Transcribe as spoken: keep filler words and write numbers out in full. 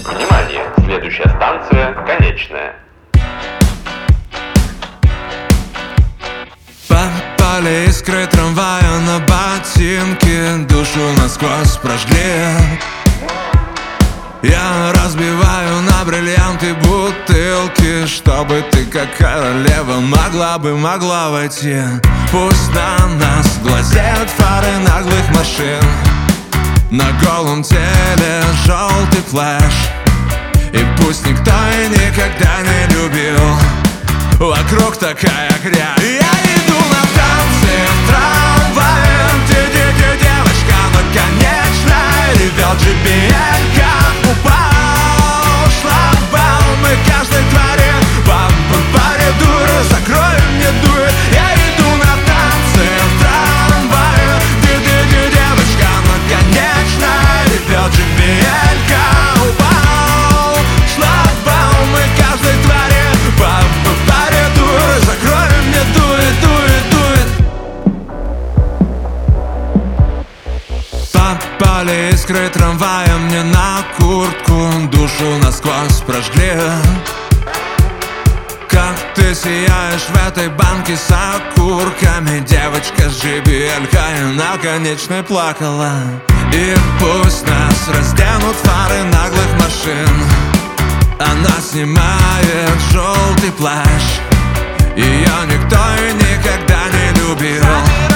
Внимание! Следующая станция конечная. Попали искры трамвая на ботинки, душу насквозь прожгли. Я разбиваю на бриллианты бутылки, чтобы ты, как королева, могла бы, могла войти. Пусть на нас глазеют фары наглых машин, на голом теле желтый флэш. И пусть никто и никогда не любил, вокруг такая грязь. Я иду на танцы в трамвае, где-где девочка на конечной ревет джи би эль-ка. Упал шлагбаум, и каждой твари по паре дура, закрой мне дует. Я иду на танцы в трамвае, где-где девочка на конечной ревет джи би эль-ка. Упал шлагбаум, и каждой твари по паре дура, закрой мне дует, дует, дует. Попали искры трамвая мне на куртку, душу насквозь прожгли. Как ты сияешь в этой банке с окурками, девочка с джи би эль-кой на конечной плакала. И пусть нас разденут фары наглых машин, она снимает желтый плащ. Ее никто и никогда не любил,